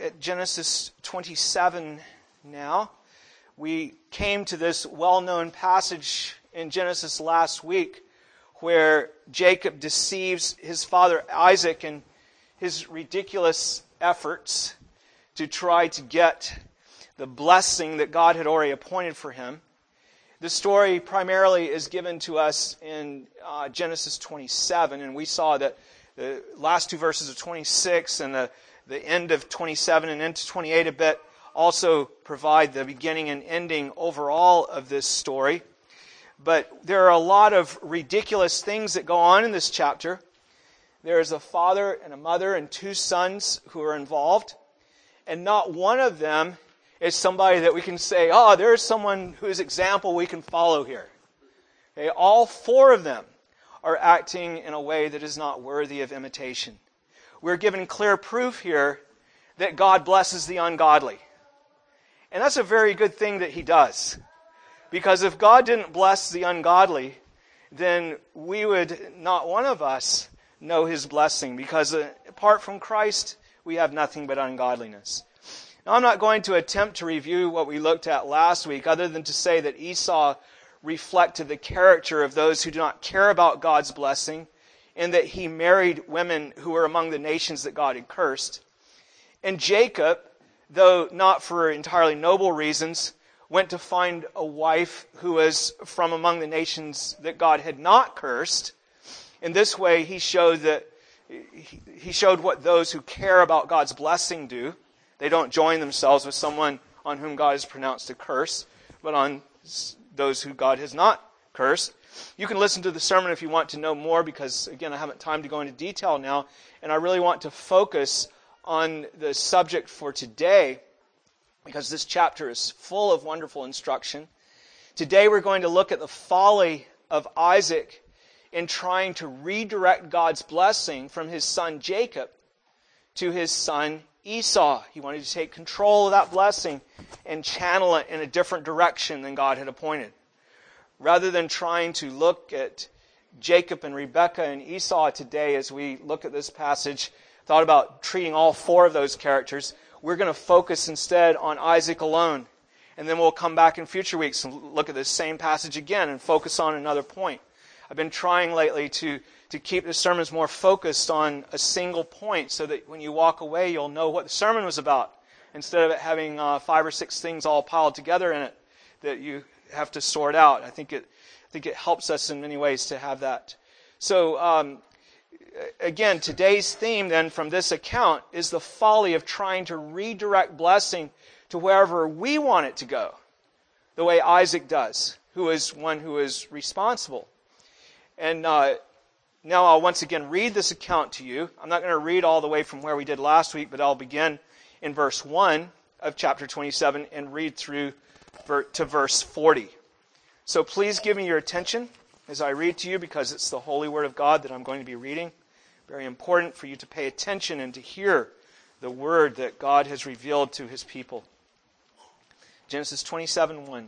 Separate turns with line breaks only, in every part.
at Genesis 27 now. We came to this well-known passage in Genesis last week where Jacob deceives his father Isaac in his ridiculous efforts to try to get the blessing that God had already appointed for him. The story primarily is given to us in Genesis 27, and we saw that the last two verses of 26 and the end of 27 and into 28 a bit also provide the beginning and ending overall of this story. But there are a lot of ridiculous things that go on in this chapter. There is a father and a mother and two sons who are involved, and not one of them is somebody that we can say, oh, there's someone whose example we can follow here. Okay, all four of them are acting in a way that is not worthy of imitation. We're given clear proof here that God blesses the ungodly. And that's a very good thing that He does. Because if God didn't bless the ungodly, then we would, not one of us, know His blessing. Because apart from Christ, we have nothing but ungodliness. Now, I'm not going to attempt to review what we looked at last week, other than to say that Esau reflected the character of those who do not care about God's blessing, and that he married women who were among the nations that God had cursed. And Jacob, though not for entirely noble reasons, went to find a wife who was from among the nations that God had not cursed. In this way, he showed what those who care about God's blessing do. They don't join themselves with someone on whom God has pronounced a curse, but on those who God has not cursed. You can listen to the sermon if you want to know more, because, again, I haven't time to go into detail now, and I really want to focus on the subject for today, because this chapter is full of wonderful instruction. Today we're going to look at the folly of Isaac in trying to redirect God's blessing from his son Jacob to his son Esau. He wanted to take control of that blessing and channel it in a different direction than God had appointed. Rather than trying to look at Jacob and Rebekah and Esau today as we look at this passage, thought about treating all four of those characters, we're going to focus instead on Isaac alone. And then we'll come back in future weeks and look at this same passage again and focus on another point. I've been trying lately to keep the sermons more focused on a single point so that when you walk away, you'll know what the sermon was about, instead of it having 5 or 6 things all piled together in it that you have to sort out. I think it helps us in many ways to have that. So, again, today's theme then from this account is the folly of trying to redirect blessing to wherever we want it to go, the way Isaac does, who is one who is responsible. And now I'll once again read this account to you. I'm not going to read all the way from where we did last week, but I'll begin in verse 1 of chapter 27 and read through to verse 40. So please give me your attention as I read to you, because it's the holy word of God that I'm going to be reading. Very important for you to pay attention and to hear the word that God has revealed to His people. Genesis 27:1.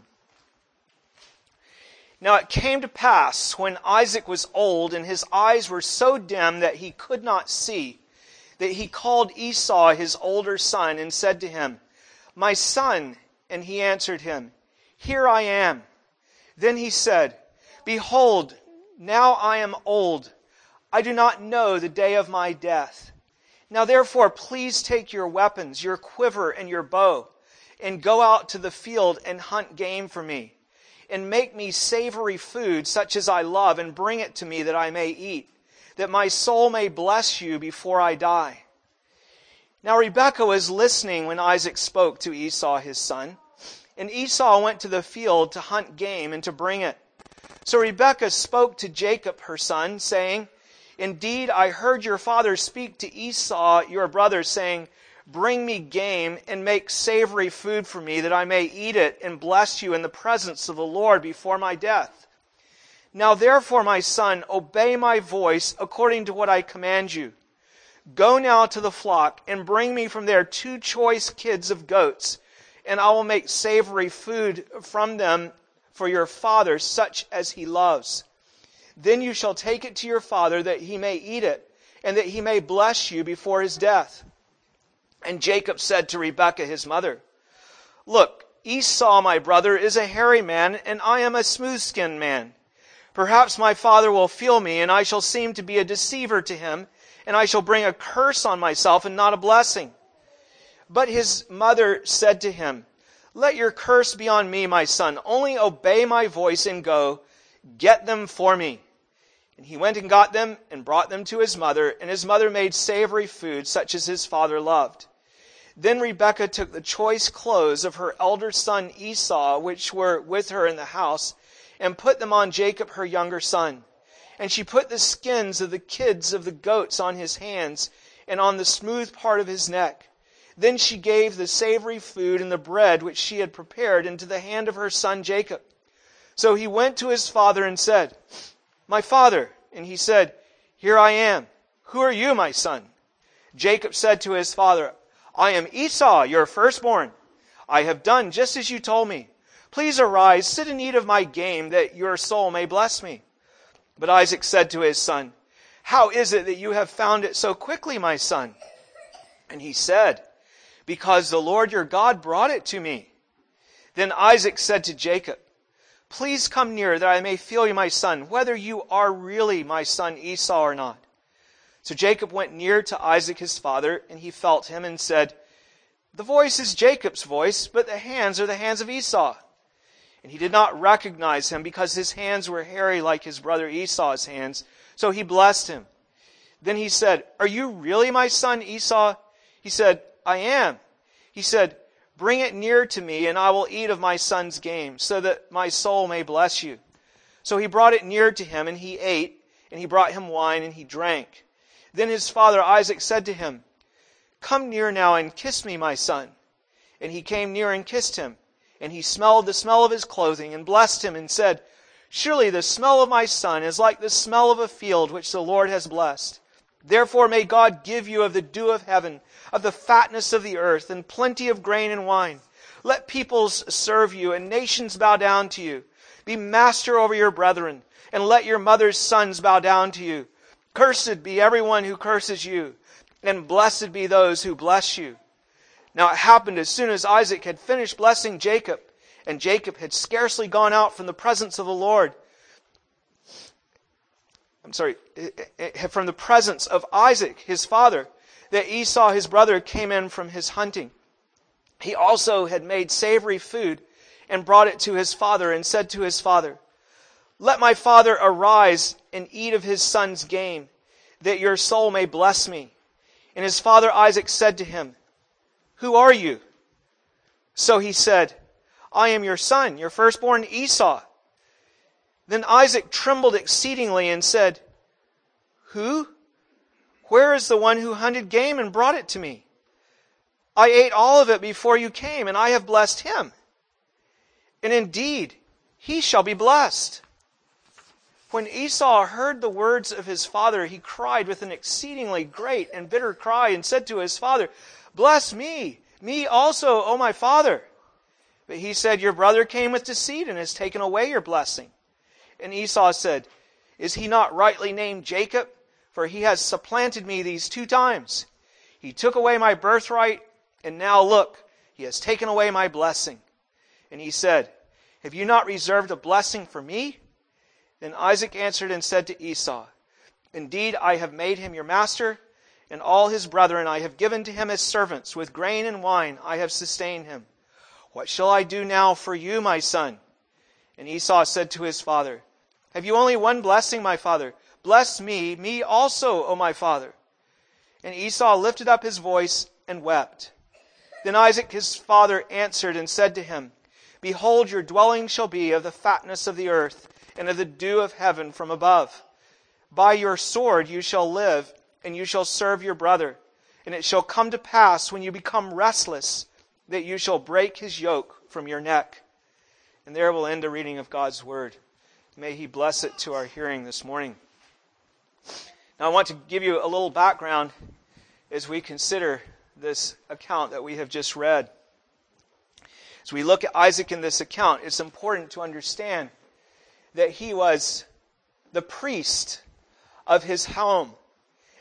Now it came to pass, when Isaac was old and his eyes were so dim that he could not see, that he called Esau his older son and said to him, "My son." And he answered him, "Here I am." Then he said, "Behold, now I am old. I do not know the day of my death. Now therefore please take your weapons, your quiver and your bow, and go out to the field and hunt game for me, and make me savory food such as I love, and bring it to me that I may eat, that my soul may bless you before I die." Now Rebekah was listening when Isaac spoke to Esau his son, and Esau went to the field to hunt game and to bring it. So Rebekah spoke to Jacob her son, saying, "Indeed, I heard your father speak to Esau your brother, saying, 'Bring me game and make savory food for me, that I may eat it and bless you in the presence of the Lord before my death. Now therefore, my son, obey my voice according to what I command you. Go now to the flock and bring me from there 2 choice kids of goats, and I will make savory food from them for your father, such as he loves. Then you shall take it to your father, that he may eat it, and that he may bless you before his death.' And Jacob said to Rebekah his mother, "Look, Esau my brother is a hairy man, and I am a smooth-skinned man. Perhaps my father will feel me, and I shall seem to be a deceiver to him, and I shall bring a curse on myself and not a blessing." But his mother said to him, "Let your curse be on me, my son. Only obey my voice and go. Get them for me." And he went and got them and brought them to his mother, and his mother made savory food, such as his father loved. Then Rebekah took the choice clothes of her elder son Esau, which were with her in the house, and put them on Jacob her younger son. And she put the skins of the kids of the goats on his hands and on the smooth part of his neck. Then she gave the savory food and the bread which she had prepared into the hand of her son Jacob. So he went to his father and said, "My father." And he said, "Here I am. Who are you, my son?" Jacob said to his father, "I am Esau, your firstborn. I have done just as you told me. Please arise, sit and eat of my game, that your soul may bless me." But Isaac said to his son, "How is it that you have found it so quickly, my son?" And he said, "Because the Lord your God brought it to me." Then Isaac said to Jacob, "Please come near, that I may feel you, my son, whether you are really my son Esau or not." So Jacob went near to Isaac his father, and he felt him and said, "The voice is Jacob's voice, but the hands are the hands of Esau." And he did not recognize him, because his hands were hairy like his brother Esau's hands. So he blessed him. Then he said, "Are you really my son Esau?" He said, "I am." He said, "Bring it near to me, and I will eat of my son's game, so that my soul may bless you." So he brought it near to him, and he ate, and he brought him wine, and he drank. Then his father Isaac said to him, "Come near now and kiss me, my son." And he came near and kissed him. And he smelled the smell of his clothing, and blessed him, and said, "Surely the smell of my son is like the smell of a field which the Lord has blessed. Therefore may God give you of the dew of heaven, of the fatness of the earth, and plenty of grain and wine. Let peoples serve you, and nations bow down to you. Be master over your brethren, and let your mother's sons bow down to you. Cursed be everyone who curses you, and blessed be those who bless you." Now it happened as soon as Isaac had finished blessing Jacob, and Jacob had scarcely gone out from the presence of the Lord. From the presence of Isaac, his father, that Esau, his brother, came in from his hunting. He also had made savory food and brought it to his father, and said to his father, "Let my father arise and eat of his son's game, that your soul may bless me." And his father Isaac said to him, "Who are you?" So he said, "I am your son, your firstborn Esau." Then Isaac trembled exceedingly and said, "Who? Where is the one who hunted game and brought it to me? I ate all of it before you came, and I have blessed him. And indeed, he shall be blessed." When Esau heard the words of his father, he cried with an exceedingly great and bitter cry, and said to his father, "Bless me, me also, O my father." But he said, "Your brother came with deceit and has taken away your blessing." And Esau said, "Is he not rightly named Jacob? For he has supplanted me these 2 times. He took away my birthright, and now look, he has taken away my blessing." And he said, "Have you not reserved a blessing for me?" Then Isaac answered and said to Esau, "Indeed, I have made him your master, and all his brethren I have given to him as servants. With grain and wine I have sustained him. What shall I do now for you, my son?" And Esau said to his father, "Have you only one blessing, my father? Bless me, me also, O my father." And Esau lifted up his voice and wept. Then Isaac his father answered and said to him, "Behold, your dwelling shall be of the fatness of the earth, and of the dew of heaven from above. By your sword you shall live, and you shall serve your brother. And it shall come to pass, when you become restless, that you shall break his yoke from your neck." And there will end the reading of God's word. May he bless it to our hearing this morning. Now I want to give you a little background as we consider this account that we have just read. As we look at Isaac in this account, it's important to understand that he was the priest of his home.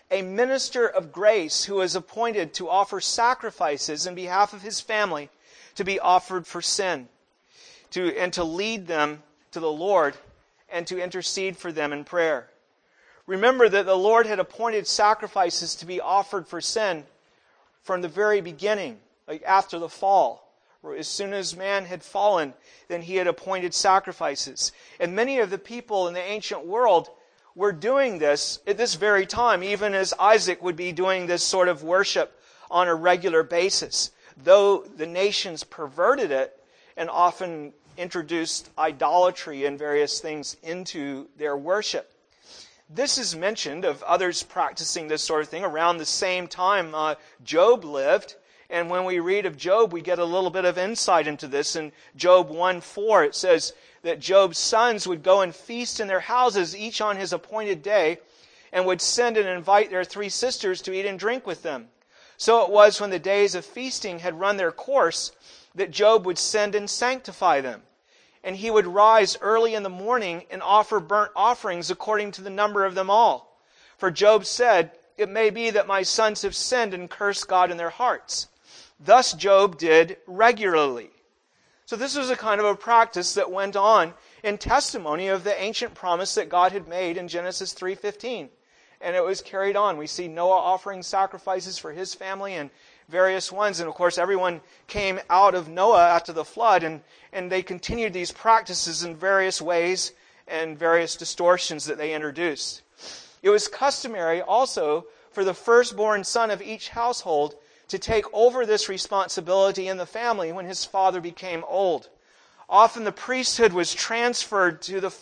a minister of grace who was appointed to offer sacrifices in behalf of his family to be offered for sin, and to lead them to the Lord and to intercede for them in prayer. Remember that the Lord had appointed sacrifices to be offered for sin from the very beginning, like after the fall. As soon as man had fallen, then he had appointed sacrifices. And many of the people in the ancient world were doing this at this very time, even as Isaac would be doing this sort of worship on a regular basis, though the nations perverted it and often introduced idolatry and various things into their worship. This is mentioned of others practicing this sort of thing around the same time Job lived. And when we read of Job, we get a little bit of insight into this. In Job 1:4, it says that Job's sons would go and feast in their houses, each on his appointed day, and would send and invite their 3 sisters to eat and drink with them. So it was when the days of feasting had run their course that Job would send and sanctify them. And he would rise early in the morning and offer burnt offerings according to the number of them all. For Job said, "It may be that my sons have sinned and cursed God in their hearts." Thus Job did regularly. So this was a kind of a practice that went on in testimony of the ancient promise that God had made in Genesis 3:15. And it was carried on. We see Noah offering sacrifices for his family and various ones. And of course, everyone came out of Noah after the flood, and they continued these practices in various ways and various distortions that they introduced. It was customary also for the firstborn son of each household to take over this responsibility in the family when his father became old. Often the priesthood was transferred to the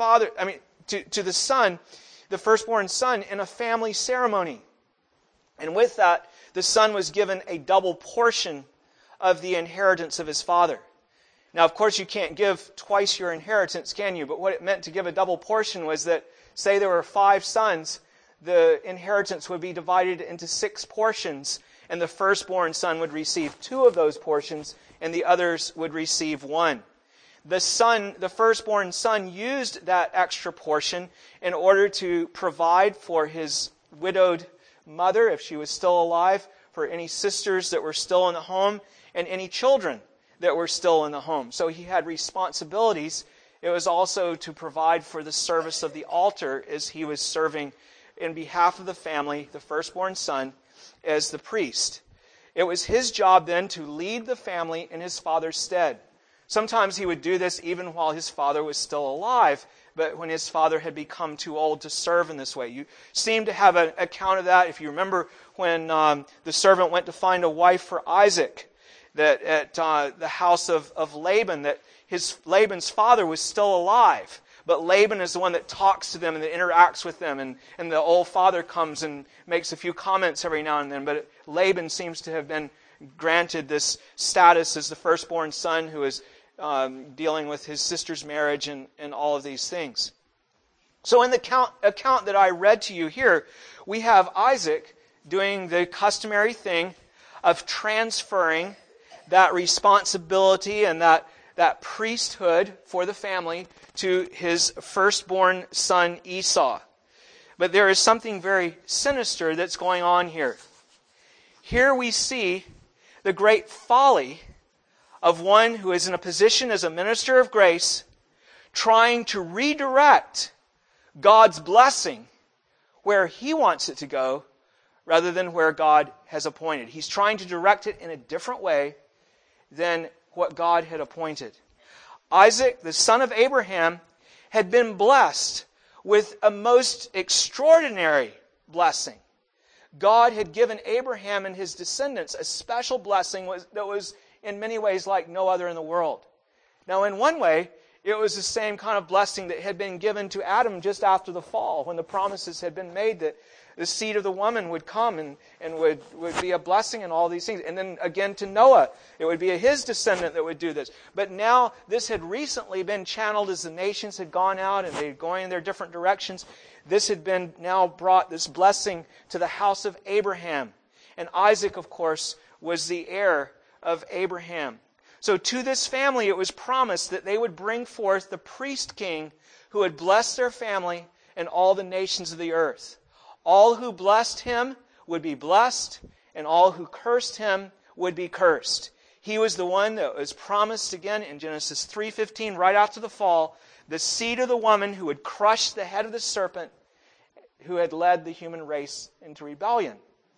to the son, the firstborn son, in a family ceremony. And with that, the son was given a double portion of the inheritance of his father. Now, of course, you can't give twice your inheritance, can you? But what it meant to give a double portion was that, say there were 5 sons, the inheritance would be divided into 6 portions, and the firstborn son would receive 2 of those portions, and the others would receive 1. The firstborn son used that extra portion in order to provide for his widowed mother, if she was still alive, for any sisters that were still in the home, and any children that were still in the home. So he had responsibilities. It was also to provide for the service of the altar as he was serving in behalf of the family, the firstborn son, as the priest. It was his job then to lead the family in his father's stead. Sometimes he would do this even while his father was still alive, but when his father had become too old to serve in this way. You seem to have an account of that. If you remember when the servant went to find a wife for Isaac, that at the house of Laban, that Laban's father was still alive. But Laban is the one that talks to them and that interacts with them. And the old father comes and makes a few comments every now and then. But Laban seems to have been granted this status as the firstborn son who is dealing with his sister's marriage and all of these things. So in the account that I read to you here, we have Isaac doing the customary thing of transferring that responsibility and that priesthood for the family to his firstborn son Esau. But there is something very sinister that's going on here. Here we see the great folly of one who is in a position as a minister of grace trying to redirect God's blessing where he wants it to go rather than where God has appointed. He's trying to direct it in a different way than what God had appointed. Isaac, the son of Abraham, had been blessed with a most extraordinary blessing. God had given Abraham and his descendants a special blessing that was in many ways like no other in the world. Now, in one way, it was the same kind of blessing that had been given to Adam just after the fall, when the promises had been made that the seed of the woman would come and would be a blessing and all these things. And then again to Noah, it would be his descendant that would do this. But now this had recently been channeled as the nations had gone out and they were going in their different directions. This had been now brought, this blessing, to the house of Abraham. And Isaac, of course, was the heir of Abraham. So to this family it was promised that they would bring forth the priest king who would bless their family and all the nations of the earth. All who blessed him would be blessed, and all who cursed him would be cursed. He was the one that was promised again in Genesis 3:15, right after the fall, the seed of the woman who would crush the head of the serpent who had led the human race into rebellion.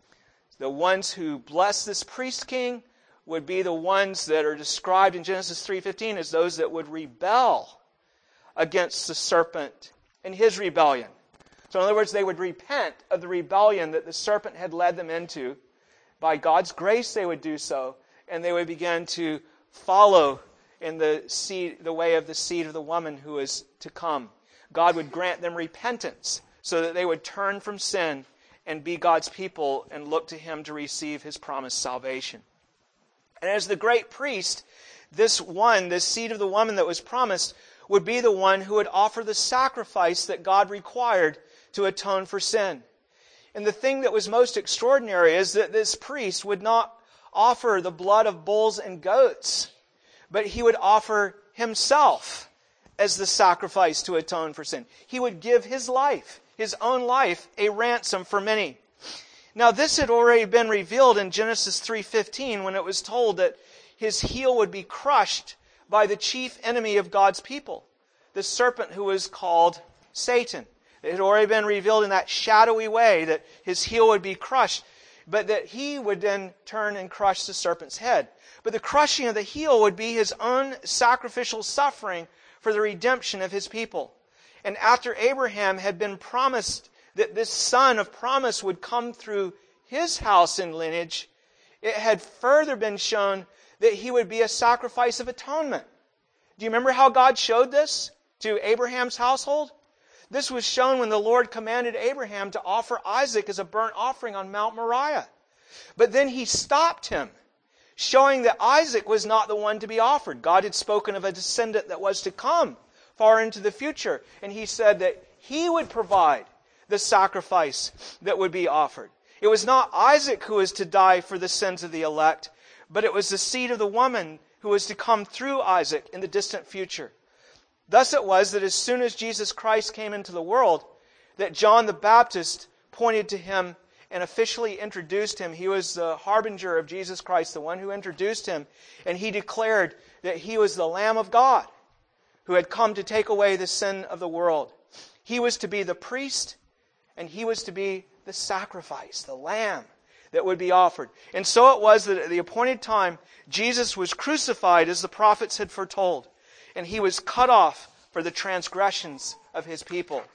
The ones who blessed this priest king would be the ones that are described in Genesis 3:15 as those that would rebel against the serpent and his rebellion. So in other words, they would repent of the rebellion that the serpent had led them into. By God's grace they would do so, and they would begin to follow in the way of the seed of the woman who is to come. God would grant them repentance so that they would turn from sin and be God's people and look to Him to receive His promised salvation. And as the great priest, this seed of the woman that was promised, would be the one who would offer the sacrifice that God required to atone for sin. And the thing that was most extraordinary is that this priest would not offer the blood of bulls and goats, but he would offer himself as the sacrifice to atone for sin. He would give his life, his own life, a ransom for many. Now this had already been revealed in Genesis 3:15 when it was told that his heel would be crushed by the chief enemy of God's people, the serpent who was called Satan. It had already been revealed in that shadowy way that his heel would be crushed, but that he would then turn and crush the serpent's head. But the crushing of the heel would be his own sacrificial suffering for the redemption of his people. And after Abraham had been promised that this son of promise would come through his house and lineage, it had further been shown that he would be a sacrifice of atonement. Do you remember how God showed this to Abraham's household? This was shown when the Lord commanded Abraham to offer Isaac as a burnt offering on Mount Moriah. But then He stopped him, showing that Isaac was not the one to be offered. God had spoken of a descendant that was to come far into the future, and He said that He would provide the sacrifice that would be offered. It was not Isaac who was to die for the sins of the elect, but it was the seed of the woman who was to come through Isaac in the distant future. Thus it was that as soon as Jesus Christ came into the world, that John the Baptist pointed to Him and officially introduced Him. He was the harbinger of Jesus Christ, the one who introduced Him, and he declared that He was the Lamb of God who had come to take away the sin of the world. He was to be the priest, and He was to be the sacrifice, the lamb that would be offered. And so it was that at the appointed time, Jesus was crucified as the prophets had foretold, and He was cut off for the transgressions of His people.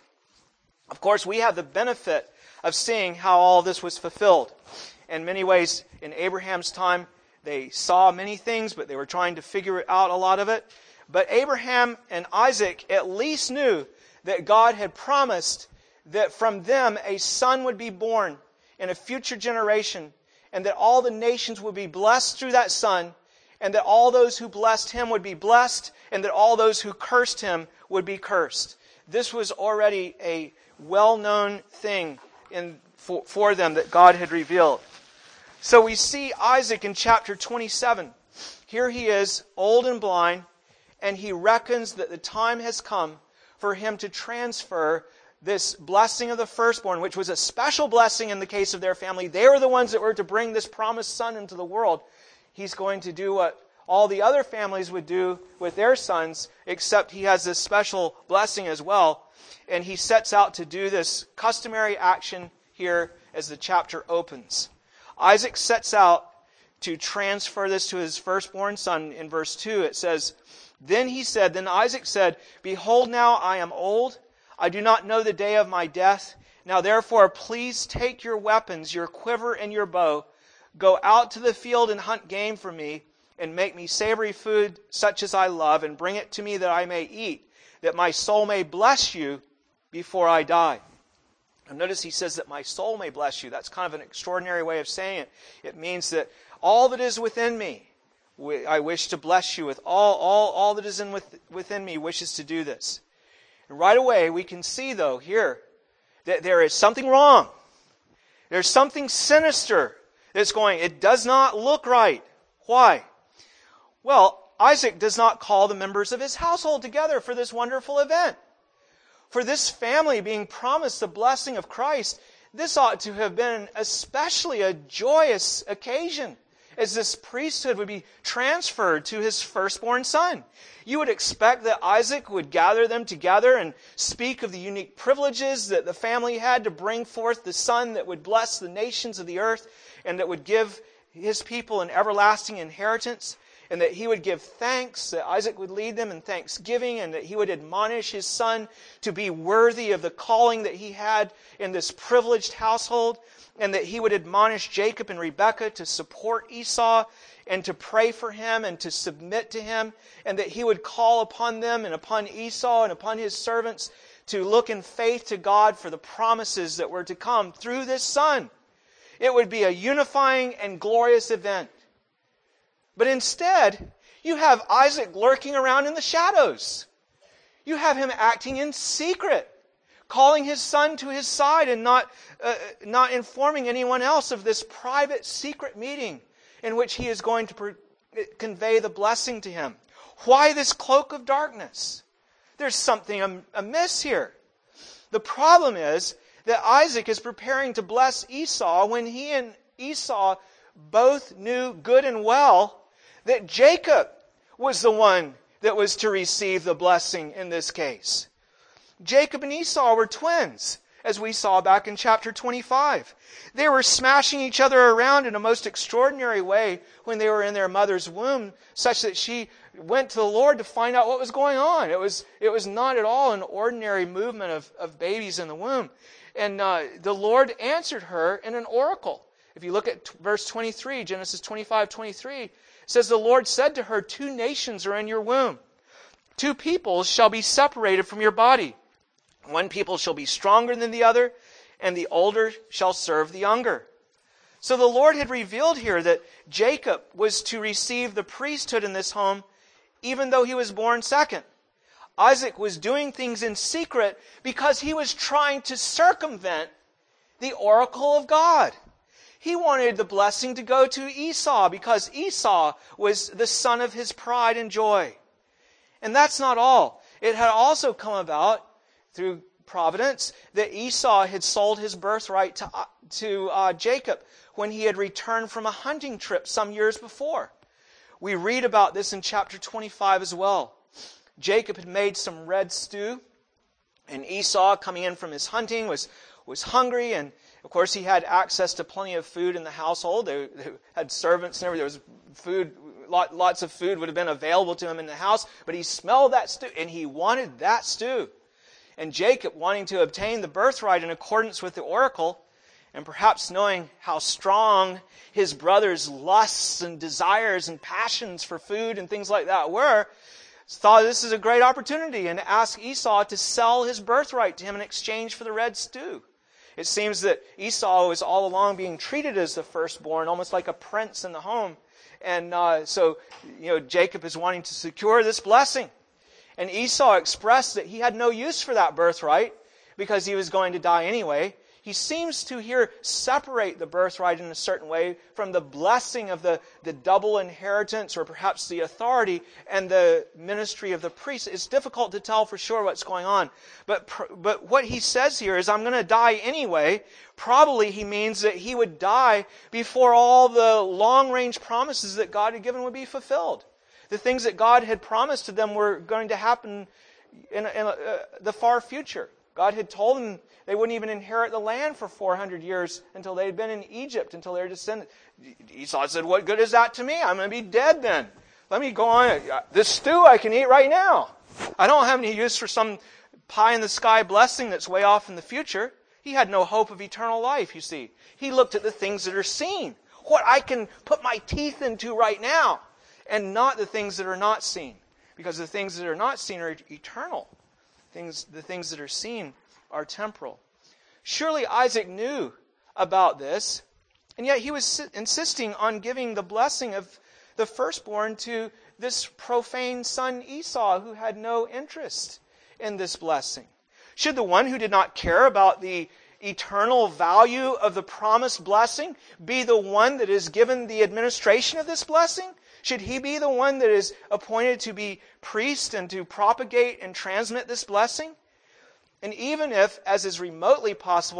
Of course, we have the benefit of seeing how all this was fulfilled. In many ways, in Abraham's time, they saw many things, but they were trying to figure out a lot of it. But Abraham and Isaac at least knew that God had promised that from them a son would be born in a future generation, and that all the nations would be blessed through that son, and that all those who blessed him would be blessed, and that all those who cursed him would be cursed. This was already a well-known thing for them that God had revealed. So we see Isaac in chapter 27. Here he is, old and blind, and he reckons that the time has come for him to transfer this blessing of the firstborn, which was a special blessing in the case of their family. They were the ones that were to bring this promised son into the world. He's going to do what all the other families would do with their sons, except he has this special blessing as well. And he sets out to do this customary action here as the chapter opens. Isaac sets out to transfer this to his firstborn son. In verse 2 it says, Then Isaac said, Behold, now I am old. I do not know the day of my death. Now therefore, please take your weapons, your quiver and your bow. Go out to the field and hunt game for me, and make me savory food such as I love, and bring it to me that I may eat, that my soul may bless you before I die. And notice he says that my soul may bless you. That's kind of an extraordinary way of saying it. It means that all that is within me, I wish to bless you with. All that is within me wishes to do this. And right away we can see, though, here, that there is something wrong. There's something sinister that's going. It does not look right. Why? Well, Isaac does not call the members of his household together for this wonderful event. For this family being promised the blessing of Christ, this ought to have been especially a joyous occasion, as this priesthood would be transferred to his firstborn son. You would expect that Isaac would gather them together and speak of the unique privileges that the family had to bring forth the son that would bless the nations of the earth and that would give his people an everlasting inheritance, and that he would give thanks, that Isaac would lead them in thanksgiving, and that he would admonish his son to be worthy of the calling that he had in this privileged household, and that he would admonish Jacob and Rebekah to support Esau and to pray for him and to submit to him, and that he would call upon them and upon Esau and upon his servants to look in faith to God for the promises that were to come through this son. It would be a unifying and glorious event. But instead, you have Isaac lurking around in the shadows. You have him acting in secret, calling his son to his side and not informing anyone else of this private, secret meeting in which he is going to convey the blessing to him. Why this cloak of darkness? There's something amiss here. The problem is that Isaac is preparing to bless Esau when he and Esau both knew good and well that Jacob was the one that was to receive the blessing in this case. Jacob and Esau were twins, as we saw back in chapter 25. They were smashing each other around in a most extraordinary way when they were in their mother's womb, such that she went to the Lord to find out what was going on. It was not at all an ordinary movement of babies in the womb. And the Lord answered her in an oracle. If you look at verse 23, Genesis 25:23, it says, "The Lord said to her, 2 nations are in your womb. 2 peoples shall be separated from your body. One people shall be stronger than the other, and the older shall serve the younger." So the Lord had revealed here that Jacob was to receive the priesthood in this home, even though he was born second. Isaac was doing things in secret because he was trying to circumvent the oracle of God. He wanted the blessing to go to Esau because Esau was the son of his pride and joy. And that's not all. It had also come about through providence that Esau had sold his birthright to Jacob when he had returned from a hunting trip some years before. We read about this in chapter 25 as well. Jacob had made some red stew, and Esau, coming in from his hunting, was hungry, and of course he had access to plenty of food in the household. They had servants and everything. There was food, lots of food would have been available to him in the house, but he smelled that stew, and he wanted that stew. And Jacob, wanting to obtain the birthright in accordance with the oracle, and perhaps knowing how strong his brother's lusts and desires and passions for food and things like that were, thought this is a great opportunity and asked Esau to sell his birthright to him in exchange for the red stew. It seems that Esau was all along being treated as the firstborn, almost like a prince in the home. And so Jacob is wanting to secure this blessing. And Esau expressed that he had no use for that birthright because he was going to die anyway. He seems to here separate the birthright in a certain way from the blessing of the double inheritance, or perhaps the authority and the ministry of the priest. It's difficult to tell for sure what's going on. But what he says here is, I'm going to die anyway. Probably he means that he would die before all the long-range promises that God had given would be fulfilled. The things that God had promised to them were going to happen in the far future. God had told them they wouldn't even inherit the land for 400 years until they had been in Egypt, until they were descendants. Esau said, what good is that to me? I'm going to be dead then. Let me go on. This stew I can eat right now. I don't have any use for some pie-in-the-sky blessing that's way off in the future. He had no hope of eternal life, you see. He looked at the things that are seen, what I can put my teeth into right now, and not the things that are not seen. Because the things that are not seen are eternal. The things that are seen are temporal. Surely Isaac knew about this, and yet he was insisting on giving the blessing of the firstborn to this profane son Esau, who had no interest in this blessing. Should the one who did not care about the eternal value of the promised blessing be the one that is given the administration of this blessing? Should he be the one that is appointed to be priest and to propagate and transmit this blessing? And even if, as is remotely possible,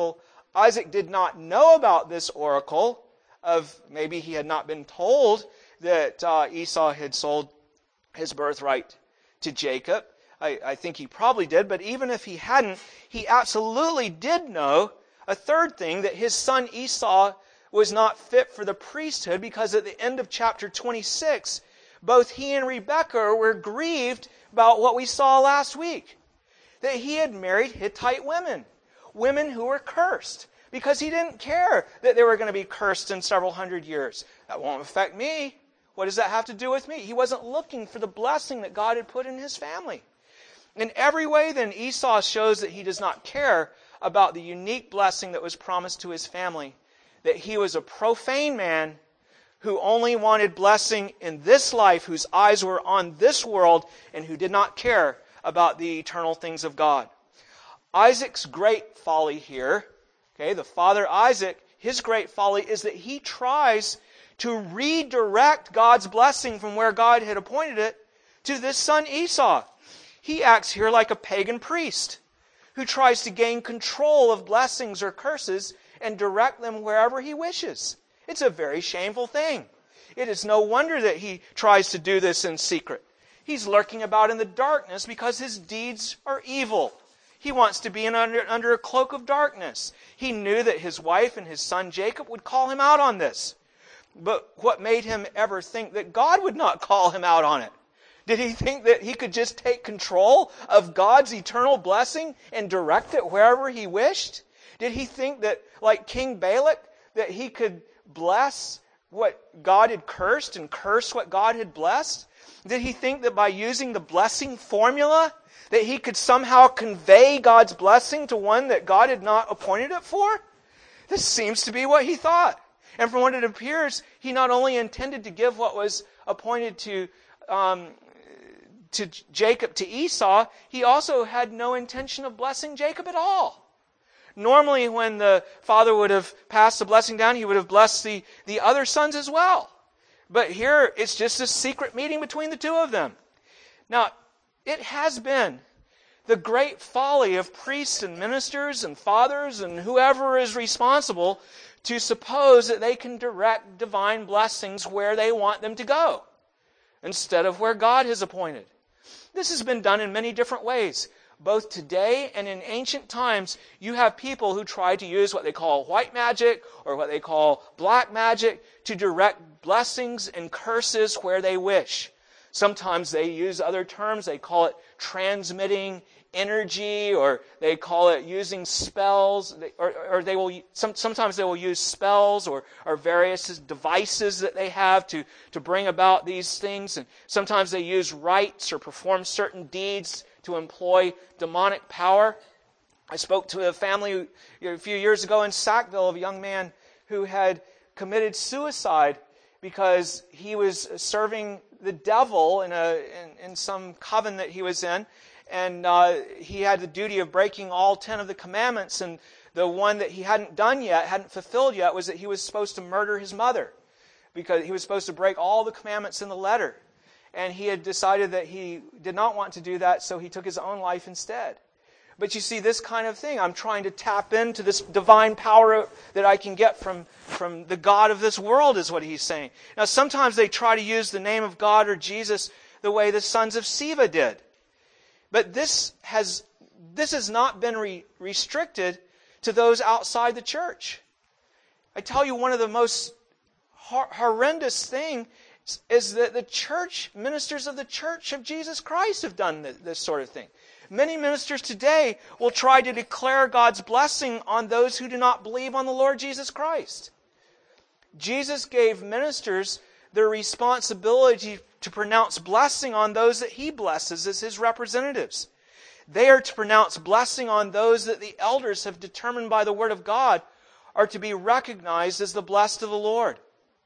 Isaac did not know about this oracle, of maybe he had not been told that Esau had sold his birthright to Jacob. I think he probably did, but even if he hadn't, he absolutely did know a third thing, that his son Esau was not fit for the priesthood, because at the end of chapter 26, both he and Rebekah were grieved about what we saw last week. That he had married Hittite women, women who were cursed, because he didn't care that they were going to be cursed in several hundred years. That won't affect me. What does that have to do with me? He wasn't looking for the blessing that God had put in his family. In every way, then, Esau shows that he does not care about the unique blessing that was promised to his family, that he was a profane man who only wanted blessing in this life, whose eyes were on this world, and who did not care about the eternal things of God. Isaac's great folly here, the father Isaac, his great folly is that he tries to redirect God's blessing from where God had appointed it to this son Esau. He acts here like a pagan priest who tries to gain control of blessings or curses and direct them wherever he wishes. It's a very shameful thing. It is no wonder that he tries to do this in secret. He's lurking about in the darkness because his deeds are evil. He wants to be under a cloak of darkness. He knew that his wife and his son Jacob would call him out on this. But what made him ever think that God would not call him out on it? Did he think that he could just take control of God's eternal blessing and direct it wherever he wished? Did he think that, like King Balak, that he could bless what God had cursed and curse what God had blessed? Did he think that by using the blessing formula, that he could somehow convey God's blessing to one that God had not appointed it for? This seems to be what he thought. And from what it appears, he not only intended to give what was appointed to Jacob to Esau, he also had no intention of blessing Jacob at all. Normally, when the father would have passed the blessing down, he would have blessed the other sons as well. But here, it's just a secret meeting between the two of them. Now, it has been the great folly of priests and ministers and fathers and whoever is responsible to suppose that they can direct divine blessings where they want them to go, instead of where God has appointed. This has been done in many different ways. Both today and in ancient times, you have people who try to use what they call white magic or what they call black magic to direct blessings and curses where they wish. Sometimes they use other terms. They call it transmitting energy, or they call it using spells, or they will sometimes they will use spells or various devices that they have to bring about these things. And sometimes they use rites or perform certain deeds to employ demonic power. I spoke to a family a few years ago in Sackville of a young man who had committed suicide because he was serving the devil in some coven that he was in, and he had the duty of breaking all 10 of the commandments, and the one that he hadn't done yet, hadn't fulfilled yet, was that he was supposed to murder his mother, because he was supposed to break all the commandments in the letter. And he had decided that he did not want to do that, so he took his own life instead. But you see, this kind of thing, I'm trying to tap into this divine power that I can get from the God of this world, is what he's saying. Now, sometimes they try to use the name of God or Jesus the way the sons of Sceva did. But this has not been restricted to those outside the church. I tell you, one of the most horrendous things is that the church, ministers of the church of Jesus Christ have done this sort of thing. Many ministers today will try to declare God's blessing on those who do not believe on the Lord Jesus Christ. Jesus gave ministers the responsibility to pronounce blessing on those that He blesses as His representatives. They are to pronounce blessing on those that the elders have determined by the Word of God are to be recognized as the blessed of the Lord.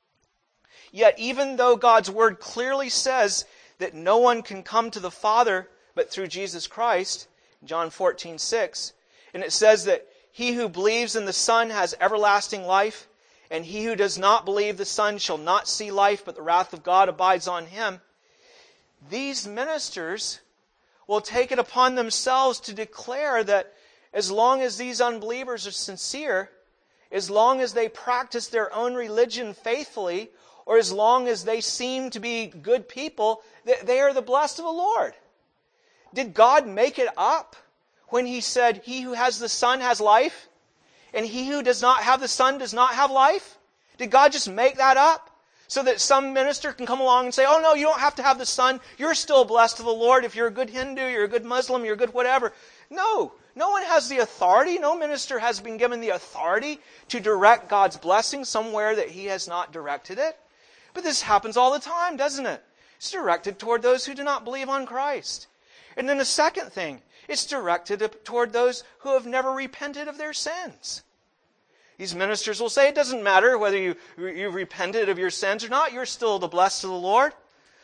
Yet even though God's Word clearly says that no one can come to the Father but through Jesus Christ, John 14:6, and it says that he who believes in the Son has everlasting life, and he who does not believe the Son shall not see life, but the wrath of God abides on him. These ministers will take it upon themselves to declare that as long as these unbelievers are sincere, as long as they practice their own religion faithfully, or as long as they seem to be good people, they are the blessed of the Lord. Did God make it up when He said, "He who has the Son has life, and he who does not have the Son does not have life"? Did God just make that up so that some minister can come along and say, "Oh no, you don't have to have the Son. You're still blessed of the Lord. If you're a good Hindu, you're a good Muslim, you're a good whatever." No. No one has the authority. No minister has been given the authority to direct God's blessing somewhere that He has not directed it. But this happens all the time, doesn't it? It's directed toward those who do not believe on Christ. And then the second thing, it's directed toward those who have never repented of their sins. These ministers will say, it doesn't matter whether you've repented of your sins or not, you're still the blessed of the Lord.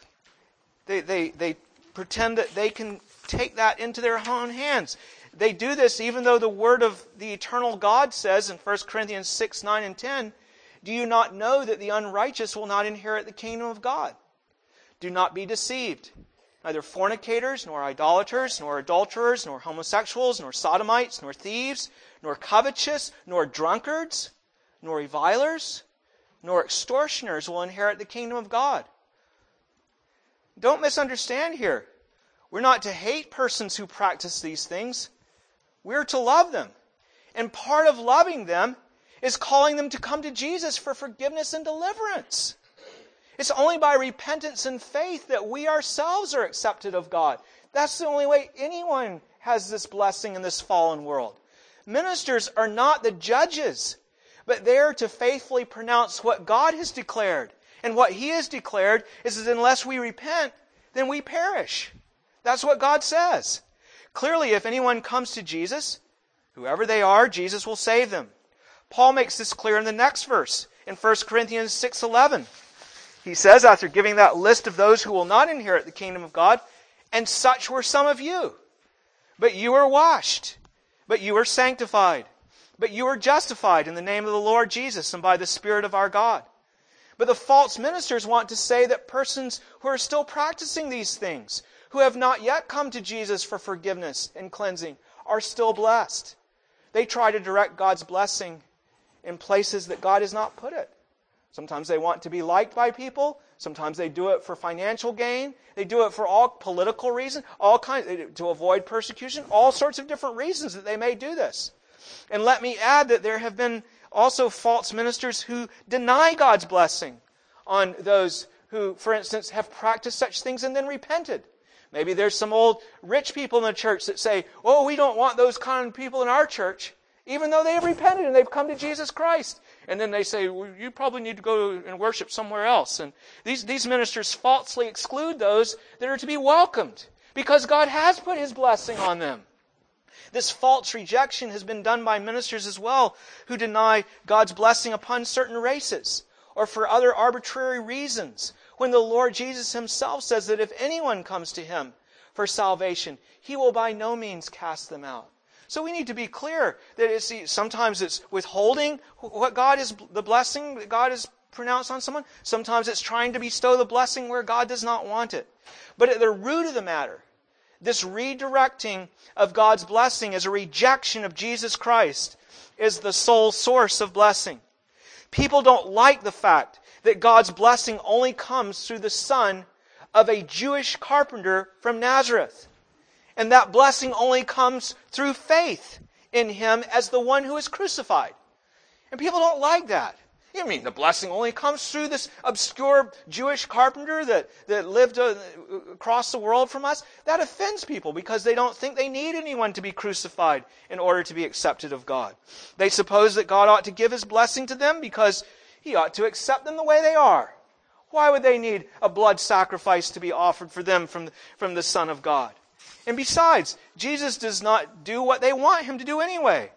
They pretend that they can take that into their own hands. They do this even though the Word of the eternal God says in 1 Corinthians 6, 9, and 10, "Do you not know that the unrighteous will not inherit the kingdom of God? Do not be deceived. Neither fornicators, nor idolaters, nor adulterers, nor homosexuals, nor sodomites, nor thieves, nor covetous, nor drunkards, nor revilers, nor extortioners will inherit the kingdom of God." Don't misunderstand here. We're not to hate persons who practice these things. We're to love them. And part of loving them is calling them to come to Jesus for forgiveness and deliverance. It's only by repentance and faith that we ourselves are accepted of God. That's the only way anyone has this blessing in this fallen world. Ministers are not the judges, but they are to faithfully pronounce what God has declared. And what He has declared is that unless we repent, then we perish. That's what God says. Clearly, if anyone comes to Jesus, whoever they are, Jesus will save them. Paul makes this clear in the next verse, in 1 Corinthians 6:11. He says, after giving that list of those who will not inherit the kingdom of God, "And such were some of you. But you were washed, but you were sanctified, but you were justified in the name of the Lord Jesus and by the Spirit of our God." But the false ministers want to say that persons who are still practicing these things, who have not yet come to Jesus for forgiveness and cleansing, are still blessed. They try to direct God's blessing in places that God has not put it. Sometimes they want to be liked by people. Sometimes they do it for financial gain. They do it for all political reasons, all kinds, to avoid persecution, all sorts of different reasons that they may do this. And let me add that there have been also false ministers who deny God's blessing on those who, for instance, have practiced such things and then repented. Maybe there's some old rich people in the church that say, "Oh, we don't want those kind of people in our church," even though they have repented and they've come to Jesus Christ. And then they say, "Well, you probably need to go and worship somewhere else." And these ministers falsely exclude those that are to be welcomed because God has put His blessing on them. This false rejection has been done by ministers as well who deny God's blessing upon certain races or for other arbitrary reasons, when the Lord Jesus Himself says that if anyone comes to Him for salvation, He will by no means cast them out. So we need to be clear that sometimes it's withholding what God is, the blessing that God has pronounced on someone. Sometimes it's trying to bestow the blessing where God does not want it. But at the root of the matter, this redirecting of God's blessing as a rejection of Jesus Christ is the sole source of blessing. People don't like the fact that God's blessing only comes through the son of a Jewish carpenter from Nazareth. And that blessing only comes through faith in Him as the one who is crucified. And people don't like that. You mean the blessing only comes through this obscure Jewish carpenter that lived across the world from us? That offends people because they don't think they need anyone to be crucified in order to be accepted of God. They suppose that God ought to give His blessing to them because He ought to accept them the way they are. Why would they need a blood sacrifice to be offered for them from the Son of God? And besides, Jesus does not do what they want Him to do anyway.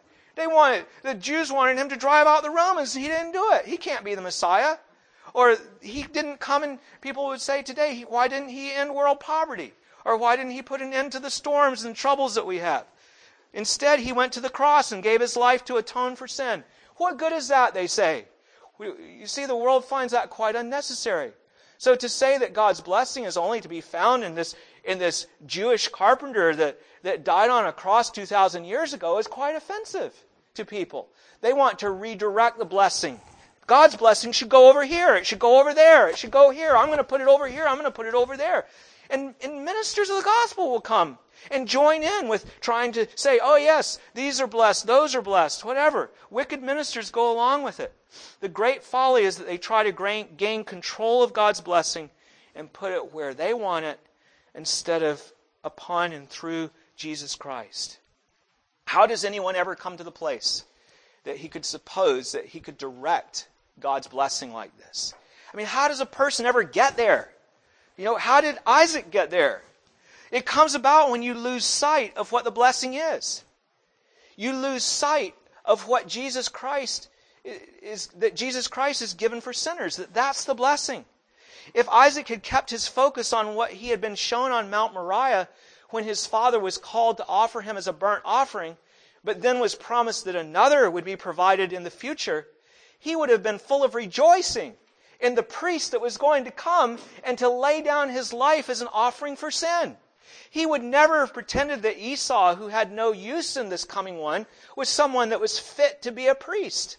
The Jews wanted Him to drive out the Romans. He didn't do it. He can't be the Messiah. Or He didn't come, and people would say today, why didn't He end world poverty? Or why didn't He put an end to the storms and troubles that we have? Instead, He went to the cross and gave His life to atone for sin. What good is that, they say? You see, the world finds that quite unnecessary. So to say that God's blessing is only to be found in this Jewish carpenter that died on a cross 2,000 years ago is quite offensive to people. They want to redirect the blessing. God's blessing should go over here. It should go over there. It should go here. I'm going to put it over here. I'm going to put it over there. And ministers of the gospel will come and join in with trying to say, oh yes, these are blessed, those are blessed, whatever. Wicked ministers go along with it. The great folly is that they try to gain control of God's blessing and put it where they want it instead of upon and through Jesus Christ. How does anyone ever come to the place that he could suppose that he could direct God's blessing like this? I mean, how does a person ever get there? How did Isaac get there? It comes about when you lose sight of what the blessing is. You lose sight of what Jesus Christ is, that Jesus Christ is given for sinners, that's the blessing. If Isaac had kept his focus on what he had been shown on Mount Moriah when his father was called to offer him as a burnt offering, but then was promised that another would be provided in the future, he would have been full of rejoicing in the priest that was going to come and to lay down his life as an offering for sin. He would never have pretended that Esau, who had no use in this coming one, was someone that was fit to be a priest.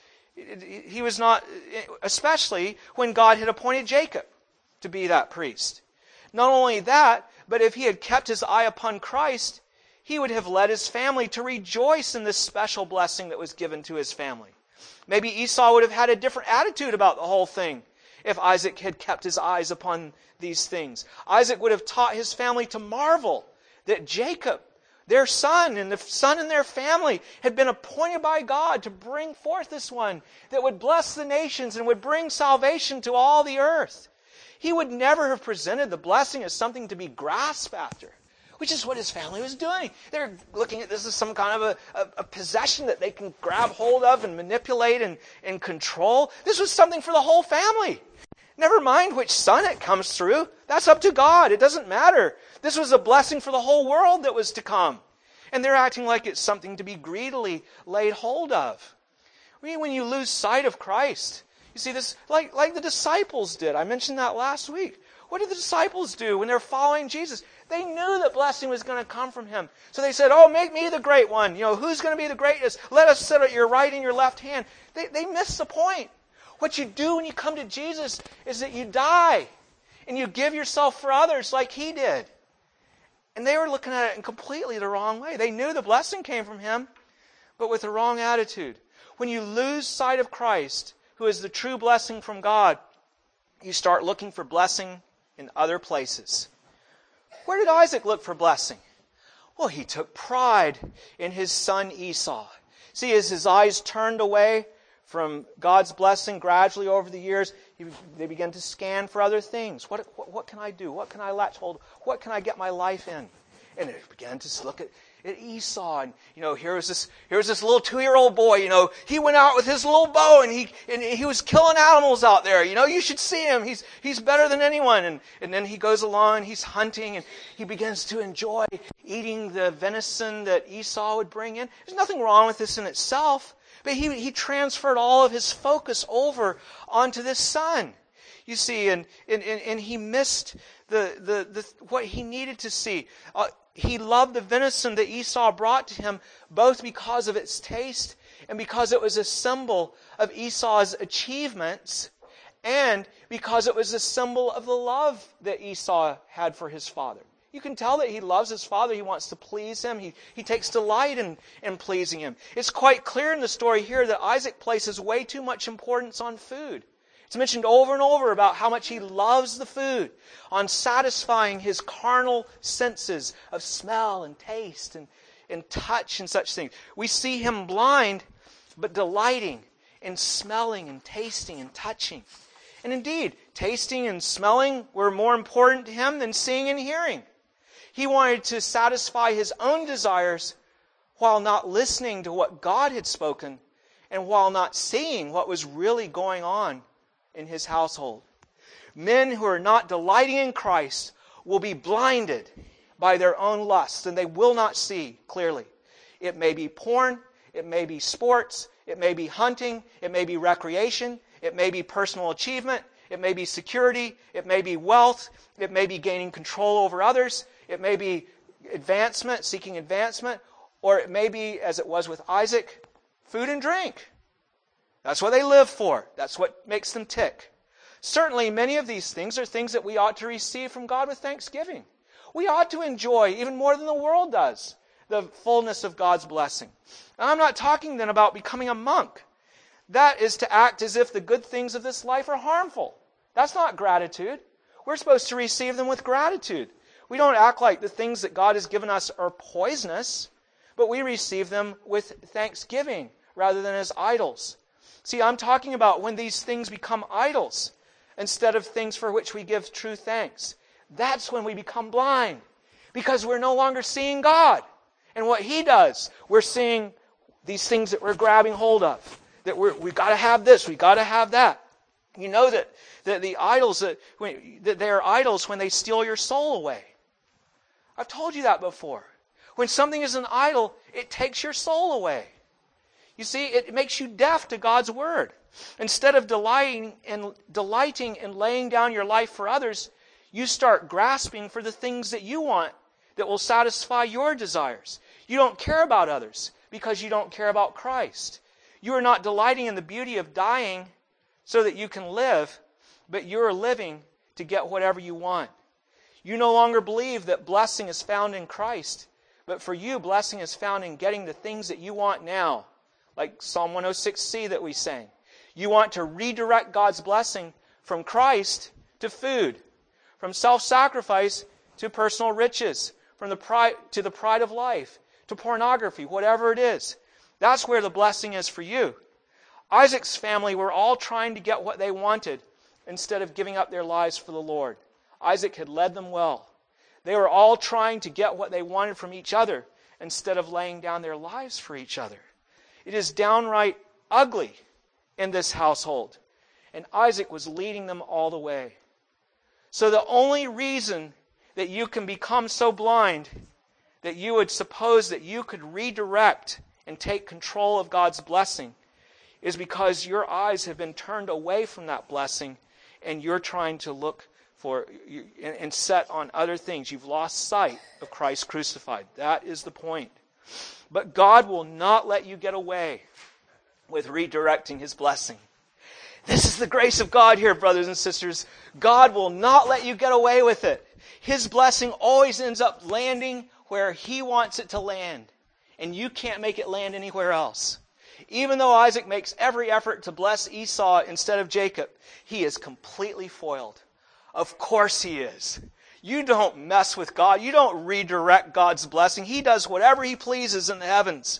He was not, especially when God had appointed Jacob to be that priest. Not only that, but if he had kept his eye upon Christ, he would have led his family to rejoice in this special blessing that was given to his family. Maybe Esau would have had a different attitude about the whole thing if Isaac had kept his eyes upon these things. Isaac would have taught his family to marvel that Jacob, their son, and the son in their family had been appointed by God to bring forth this one that would bless the nations and would bring salvation to all the earth. He would never have presented the blessing as something to be grasped after, which is what his family was doing. They're looking at this as some kind of a possession that they can grab hold of and manipulate and control. This was something for the whole family. Never mind which son it comes through. That's up to God. It doesn't matter. This was a blessing for the whole world that was to come. And they're acting like it's something to be greedily laid hold of. I mean, when you lose sight of Christ, you see this like the disciples did. I mentioned that last week. What did the disciples do when they're following Jesus? They knew that blessing was going to come from Him. So they said, oh, make me the great one. Who's going to be the greatest? Let us sit at your right and your left hand. They missed the point. What you do when you come to Jesus is that you die and you give yourself for others like He did. And they were looking at it in completely the wrong way. They knew the blessing came from Him, but with the wrong attitude. When you lose sight of Christ, who is the true blessing from God, you start looking for blessing in other places. Where did Isaac look for blessing? Well, he took pride in his son Esau. See, as his eyes turned away from God's blessing gradually over the years, they began to scan for other things. What can I do? What can I latch hold of? What can I get my life in? And it began to look at Esau, and here was this little 2-year-old boy. He went out with his little bow, and he was killing animals out there. You should see him. He's better than anyone. And then he goes along, and he's hunting, and he begins to enjoy eating the venison that Esau would bring in. There's nothing wrong with this in itself, but he transferred all of his focus over onto this son. You see, and he missed the what he needed to see. He loved the venison that Esau brought to him both because of its taste and because it was a symbol of Esau's achievements and because it was a symbol of the love that Esau had for his father. You can tell that he loves his father. He wants to please him. He takes delight in pleasing him. It's quite clear in the story here that Isaac places way too much importance on food. It's mentioned over and over about how much he loves the food, on satisfying his carnal senses of smell and taste and touch and such things. We see him blind, but delighting in smelling and tasting and touching. And indeed, tasting and smelling were more important to him than seeing and hearing. He wanted to satisfy his own desires while not listening to what God had spoken and while not seeing what was really going on in his household. Men who are not delighting in Christ will be blinded by their own lusts, and they will not see clearly. It may be porn, it may be sports, it may be hunting, it may be recreation, it may be personal achievement, it may be security, it may be wealth, it may be gaining control over others, it may be advancement, seeking advancement, or it may be, as it was with Isaac, food and drink. That's what they live for. That's what makes them tick. Certainly, many of these things are things that we ought to receive from God with thanksgiving. We ought to enjoy, even more than the world does, the fullness of God's blessing. And I'm not talking then about becoming a monk. That is to act as if the good things of this life are harmful. That's not gratitude. We're supposed to receive them with gratitude. We don't act like the things that God has given us are poisonous, but we receive them with thanksgiving rather than as idols. See, I'm talking about when these things become idols instead of things for which we give true thanks. That's when we become blind, because we're no longer seeing God and what He does. We're seeing these things that we're grabbing hold of, that we've got to have this, we've got to have that. You know that the idols, that they're idols when they steal your soul away. I've told you that before. When something is an idol, it takes your soul away. You see, it makes you deaf to God's Word. Instead of delighting in laying down your life for others, you start grasping for the things that you want that will satisfy your desires. You don't care about others because you don't care about Christ. You are not delighting in the beauty of dying so that you can live, but you're living to get whatever you want. You no longer believe that blessing is found in Christ, but for you, blessing is found in getting the things that you want now, like Psalm 106c that we sang. You want to redirect God's blessing from Christ to food, from self-sacrifice to personal riches, from the pride to the pride of life, to pornography, whatever it is. That's where the blessing is for you. Isaac's family were all trying to get what they wanted instead of giving up their lives for the Lord. Isaac had led them well. They were all trying to get what they wanted from each other instead of laying down their lives for each other. It is downright ugly in this household, and Isaac was leading them all the way. So the only reason that you can become so blind that you would suppose that you could redirect and take control of God's blessing is because your eyes have been turned away from that blessing and you're trying to look for and set on other things. You've lost sight of Christ crucified. That is the point. But God will not let you get away with redirecting His blessing. This is the grace of God here, brothers and sisters. God will not let you get away with it. His blessing always ends up landing where He wants it to land. And you can't make it land anywhere else. Even though Isaac makes every effort to bless Esau instead of Jacob, he is completely foiled. Of course he is. You don't mess with God. You don't redirect God's blessing. He does whatever He pleases in the heavens.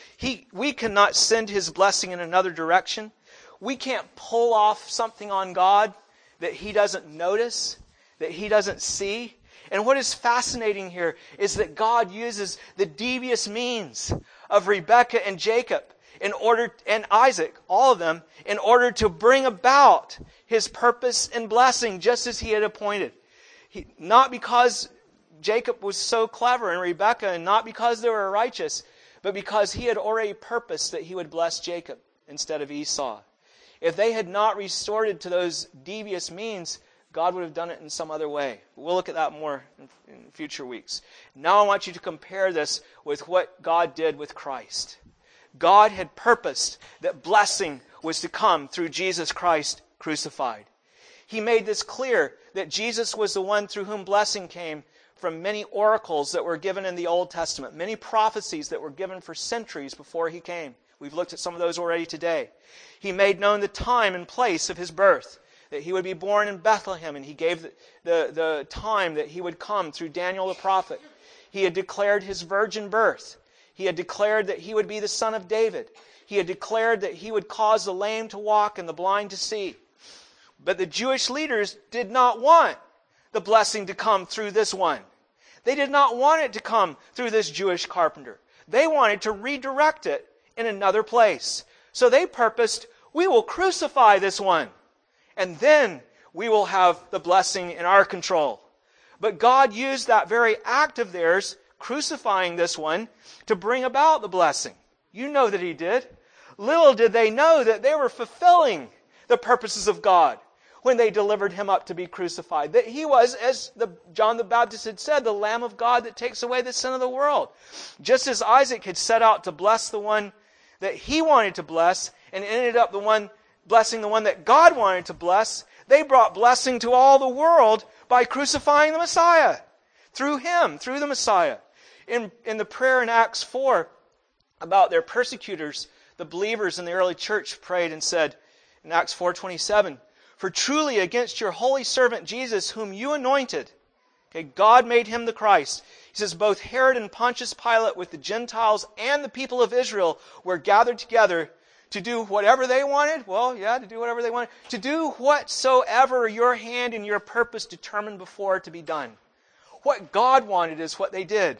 We cannot send His blessing in another direction. We can't pull off something on God that He doesn't notice, that He doesn't see. And what is fascinating here is that God uses the devious means of Rebekah and Jacob and Isaac, all of them, in order to bring about His purpose and blessing just as He had appointed. Not because Jacob was so clever and Rebekah, and not because they were righteous, but because He had already purposed that He would bless Jacob instead of Esau. If they had not resorted to those devious means, God would have done it in some other way. We'll look at that more in future weeks. Now I want you to compare this with what God did with Christ. God had purposed that blessing was to come through Jesus Christ crucified. He made this clear that Jesus was the one through whom blessing came from many oracles that were given in the Old Testament, many prophecies that were given for centuries before He came. We've looked at some of those already today. He made known the time and place of His birth, that He would be born in Bethlehem, and He gave the time that He would come through Daniel the prophet. He had declared His virgin birth. He had declared that He would be the Son of David. He had declared that He would cause the lame to walk and the blind to see. But the Jewish leaders did not want the blessing to come through this one. They did not want it to come through this Jewish carpenter. They wanted to redirect it in another place. So they purposed, we will crucify this one, and then we will have the blessing in our control. But God used that very act of theirs, crucifying this one, to bring about the blessing. You know that He did. Little did they know that they were fulfilling the purposes of God. when they delivered him up to be crucified. That he was, as John the Baptist had said, the Lamb of God that takes away the sin of the world. Just as Isaac had set out to bless the one that he wanted to bless and ended up blessing the one that God wanted to bless, they brought blessing to all the world by crucifying the Messiah. Through him, through the Messiah. In the prayer in Acts 4 about their persecutors, the believers in the early church prayed and said in Acts 4:27, "For truly against your holy servant Jesus, whom you anointed," okay, God made him the Christ. He says, "both Herod and Pontius Pilate with the Gentiles and the people of Israel were gathered together to do whatever they wanted." Well, yeah, to do whatever they wanted. "To do whatsoever your hand and your purpose determined before to be done." What God wanted is what they did,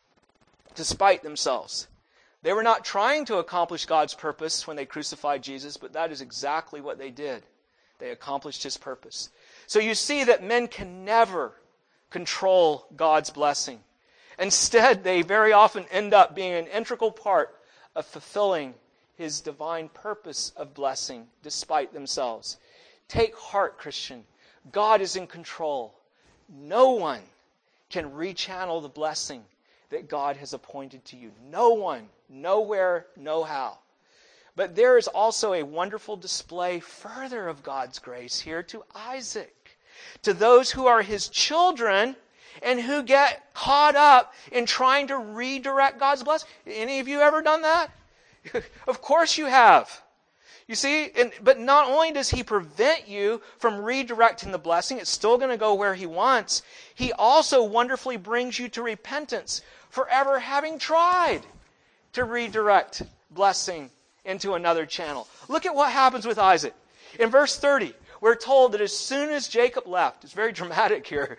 despite themselves. They were not trying to accomplish God's purpose when they crucified Jesus, but that is exactly what they did. They accomplished his purpose. So you see that men can never control God's blessing. Instead, they very often end up being an integral part of fulfilling his divine purpose of blessing despite themselves. Take heart, Christian. God is in control. No one can rechannel the blessing that God has appointed to you. No one, nowhere, no how. But there is also a wonderful display further of God's grace here to Isaac, to those who are his children and who get caught up in trying to redirect God's blessing. Any of you ever done that? Of course you have. You see, but not only does he prevent you from redirecting the blessing, it's still going to go where he wants. He also wonderfully brings you to repentance for ever having tried to redirect blessing into another channel. Look at what happens with Isaac. In verse 30, we're told that as soon as Jacob left, it's very dramatic here.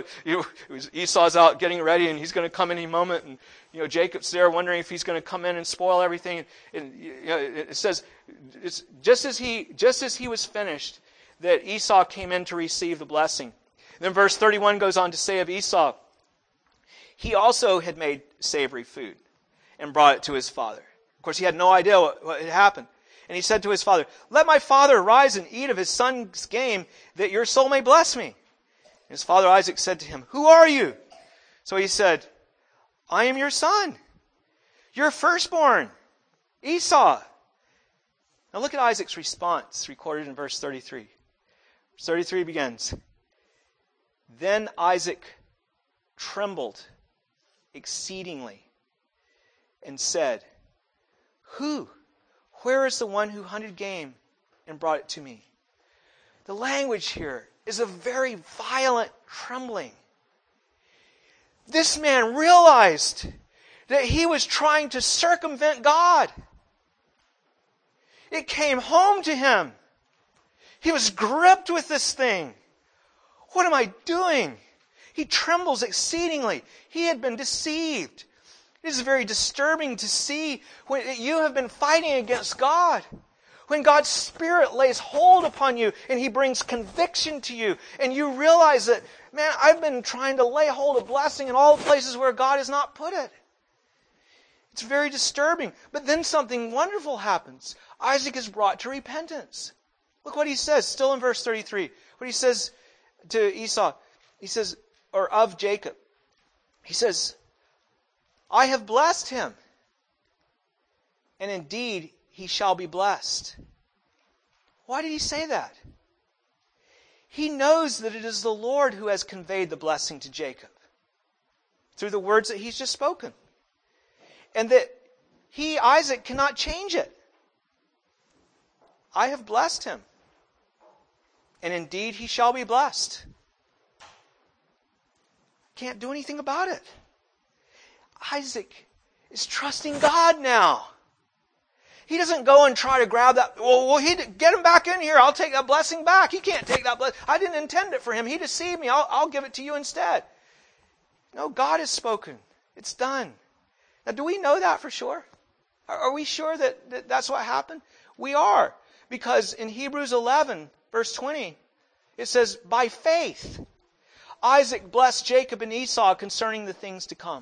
Esau's out getting ready and he's going to come any moment, and Jacob's there wondering if he's going to come in and spoil everything. And it says, it's just as he was finished, that Esau came in to receive the blessing. Then verse 31 goes on to say of Esau, he also had made savory food and brought it to his father. Of course, he had no idea what had happened. And he said to his father, "Let my father rise and eat of his son's game, that your soul may bless me." And his father Isaac said to him, "Who are you?" So he said, "I am your son, your firstborn, Esau." Now look at Isaac's response recorded in verse 33. Verse 33 begins, "Then Isaac trembled exceedingly and said, Where is the one who hunted game and brought it to me?" The language here is a very violent trembling. This man realized that he was trying to circumvent God. It came home to him. He was gripped with this thing. What am I doing? He trembles exceedingly. He had been deceived. It is very disturbing to see when you have been fighting against God. When God's Spirit lays hold upon you and He brings conviction to you, and you realize that, man, I've been trying to lay hold of blessing in all the places where God has not put it. It's very disturbing. But then something wonderful happens. Isaac is brought to repentance. Look what he says, still in verse 33. What he says to Esau, he says, or of Jacob. He says, "I have blessed him, and indeed he shall be blessed." Why did he say that? He knows that it is the Lord who has conveyed the blessing to Jacob through the words that he's just spoken. And that he, Isaac, cannot change it. I have blessed him, and indeed he shall be blessed. Can't do anything about it. Isaac is trusting God now. He doesn't go and try to grab that. Get him back in here. I'll take that blessing back. He can't take that blessing. I didn't intend it for him. He deceived me. I'll give it to you instead. No, God has spoken. It's done. Now, do we know that for sure? Are we sure that that's what happened? We are. Because in Hebrews 11, verse 20, it says, "By faith, Isaac blessed Jacob and Esau concerning the things to come."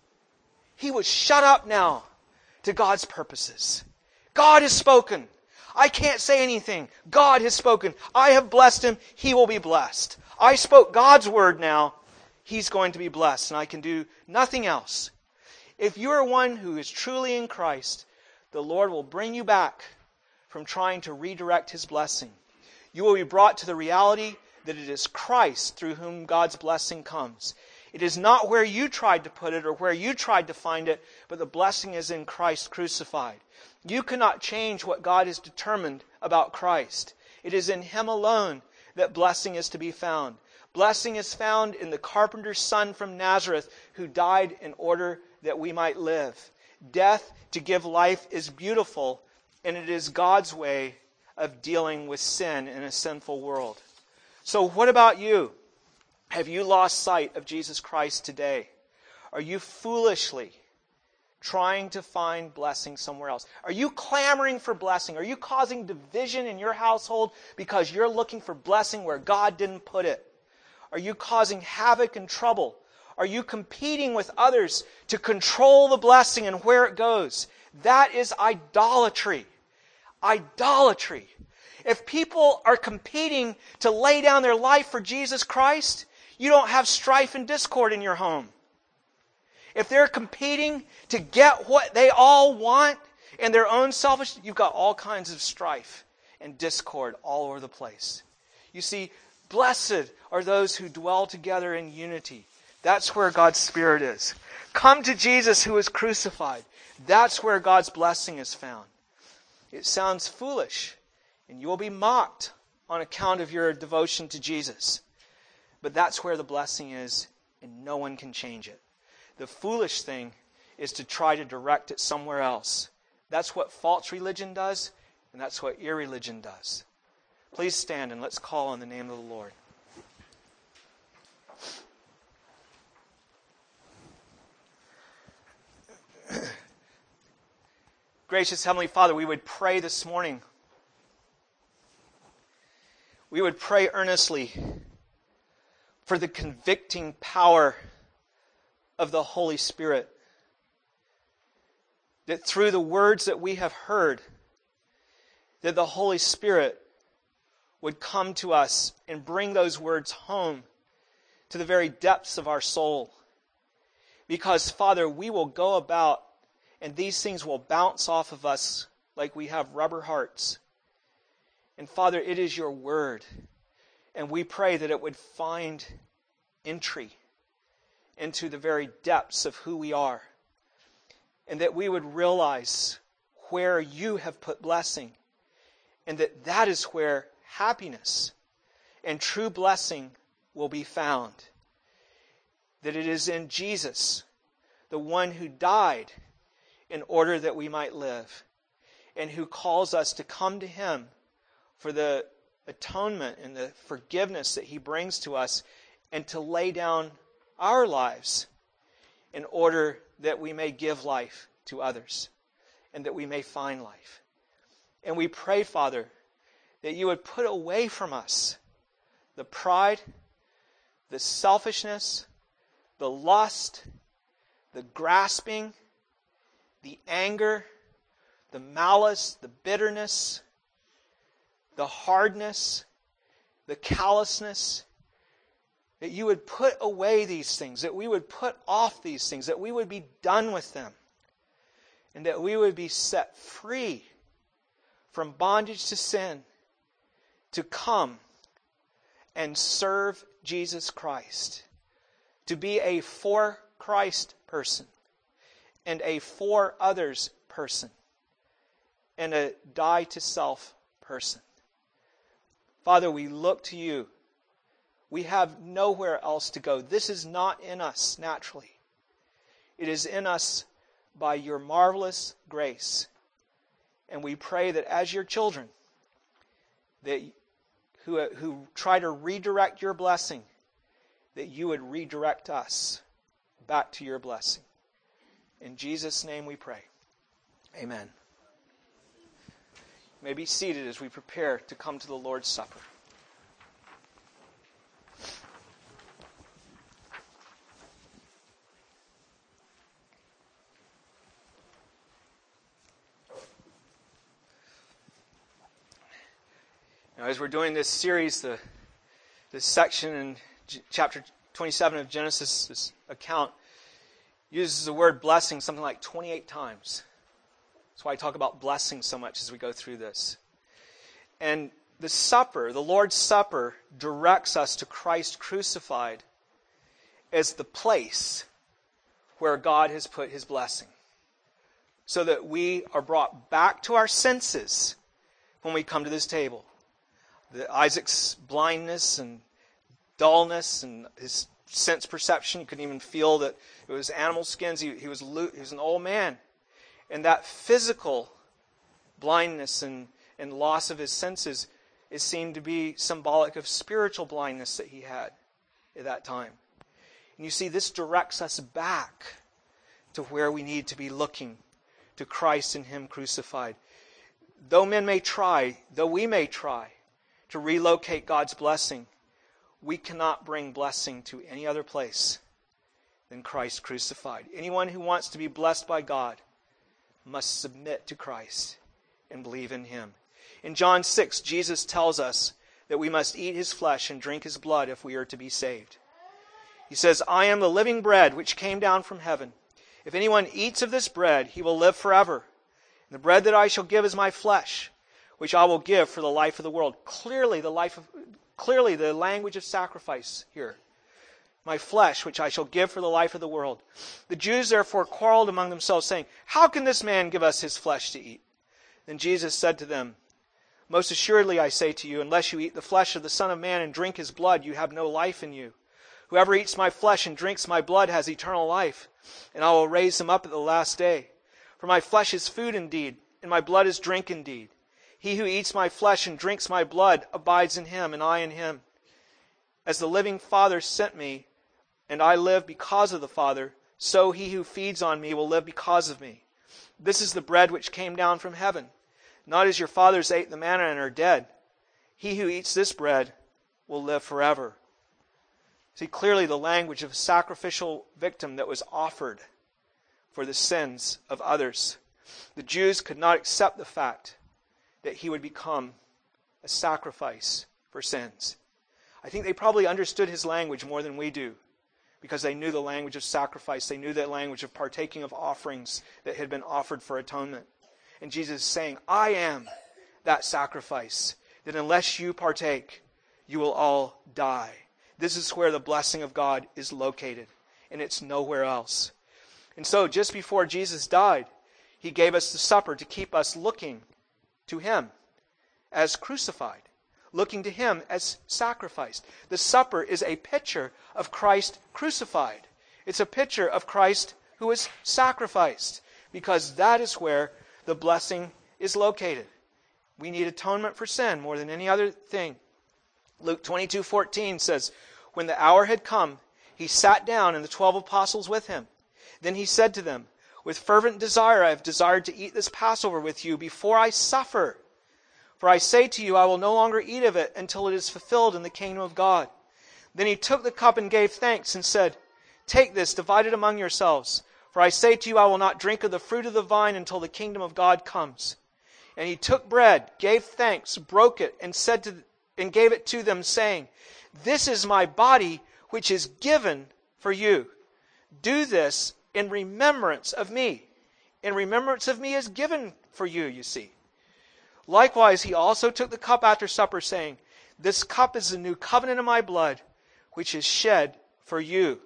He was shut up now to God's purposes. God has spoken. I can't say anything. God has spoken. I have blessed him. He will be blessed. I spoke God's word now. He's going to be blessed, and I can do nothing else. If you are one who is truly in Christ, the Lord will bring you back from trying to redirect his blessing. You will be brought to the reality that it is Christ through whom God's blessing comes. It is not where you tried to put it or where you tried to find it, but the blessing is in Christ crucified. You cannot change what God has determined about Christ. It is in him alone that blessing is to be found. Blessing is found in the carpenter's son from Nazareth who died in order that we might live. Death to give life is beautiful, and it is God's way of dealing with sin in a sinful world. So what about you? Have you lost sight of Jesus Christ today? Are you foolishly trying to find blessing somewhere else? Are you clamoring for blessing? Are you causing division in your household because you're looking for blessing where God didn't put it? Are you causing havoc and trouble? Are you competing with others to control the blessing and where it goes? That is idolatry. Idolatry. If people are competing to lay down their life for Jesus Christ, you don't have strife and discord in your home. If they're competing to get what they all want in their own selfish, you've got all kinds of strife and discord all over the place. You see, blessed are those who dwell together in unity. That's where God's Spirit is. Come to Jesus who is crucified. That's where God's blessing is found. It sounds foolish, and you will be mocked on account of your devotion to Jesus. But that's where the blessing is, and no one can change it. The foolish thing is to try to direct it somewhere else. That's what false religion does, and that's what irreligion does. Please stand and let's call on the name of the Lord. Gracious Heavenly Father, we would pray this morning. We would pray earnestly for the convicting power of the Holy Spirit. That through the words that we have heard, that the Holy Spirit would come to us and bring those words home to the very depths of our soul. Because, Father, we will go about and these things will bounce off of us like we have rubber hearts. And Father, it is your word. And we pray that it would find entry into the very depths of who we are. And that we would realize where you have put blessing. And that that is where happiness and true blessing will be found. That it is in Jesus, the one who died in order that we might live, and who calls us to come to him for the atonement and the forgiveness that he brings to us, and to lay down our lives in order that we may give life to others, and that we may find life. And we pray, Father, that you would put away from us the pride, the selfishness, the lust, the grasping, the anger, the malice, the bitterness, the hardness, the callousness, that you would put away these things, that we would put off these things, that we would be done with them, and that we would be set free from bondage to sin to come and serve Jesus Christ, to be a for Christ person, and a for others person, and a die to self person. Father, we look to you. We have nowhere else to go. This is not in us naturally. It is in us by your marvelous grace. And we pray that as your children, that who try to redirect your blessing, that you would redirect us back to your blessing. In Jesus' name we pray. Amen. You may be seated as we prepare to come to the Lord's Supper. Now, as we're doing this series, this section in chapter 27 of Genesis, this account, uses the word blessing something like 28 times. That's why I talk about blessing so much as we go through this. And the supper, the Lord's Supper, directs us to Christ crucified as the place where God has put His blessing, so that we are brought back to our senses when we come to this table. Isaac's blindness and dullness and his sense perception, he couldn't even feel that it was animal skins. He was an old man. And that physical blindness and loss of his senses is seen to be symbolic of spiritual blindness that he had at that time. And you see, this directs us back to where we need to be looking, to Christ and Him crucified. Though we may try to relocate God's blessing, we cannot bring blessing to any other place than Christ crucified. Anyone who wants to be blessed by God must submit to Christ and believe in Him. In John 6, Jesus tells us that we must eat His flesh and drink His blood if we are to be saved. He says, "I am the living bread which came down from heaven. If anyone eats of this bread, he will live forever. And the bread that I shall give is my flesh, which I will give for the life of the world." Clearly the language of sacrifice here. "My flesh, which I shall give for the life of the world." The Jews therefore quarreled among themselves, saying, "How can this man give us his flesh to eat?" Then Jesus said to them, "Most assuredly I say to you, unless you eat the flesh of the Son of Man and drink His blood, you have no life in you. Whoever eats my flesh and drinks my blood has eternal life, and I will raise him up at the last day. For my flesh is food indeed, and my blood is drink indeed. He who eats my flesh and drinks my blood abides in him, and I in him. As the living Father sent me, and I live because of the Father, so he who feeds on me will live because of me. This is the bread which came down from heaven, not as your fathers ate the manna and are dead. He who eats this bread will live forever." See clearly the language of a sacrificial victim that was offered for the sins of others. The Jews could not accept the fact that He would become a sacrifice for sins. I think they probably understood His language more than we do, because they knew the language of sacrifice. They knew the language of partaking of offerings that had been offered for atonement. And Jesus is saying, "I am that sacrifice, that unless you partake, you will all die." This is where the blessing of God is located, and it's nowhere else. And so, just before Jesus died, He gave us the supper to keep us looking to Him as crucified, looking to Him as sacrificed. The supper is a picture of Christ crucified. It's a picture of Christ who was sacrificed, because that is where the blessing is located. We need atonement for sin more than any other thing. Luke 22:14 says, "When the hour had come, He sat down and the 12 apostles with Him. Then He said to them, 'With fervent desire I have desired to eat this Passover with you before I suffer. For I say to you, I will no longer eat of it until it is fulfilled in the kingdom of God.' Then He took the cup and gave thanks and said, 'Take this, divide it among yourselves. For I say to you, I will not drink of the fruit of the vine until the kingdom of God comes.' And He took bread, gave thanks, broke it, and gave it to them, saying, 'This is my body, which is given for you. Do this in remembrance of me.'" In remembrance of me is given for you, you see. "Likewise, He also took the cup after supper, saying, 'This cup is the new covenant in my blood, which is shed for you.'"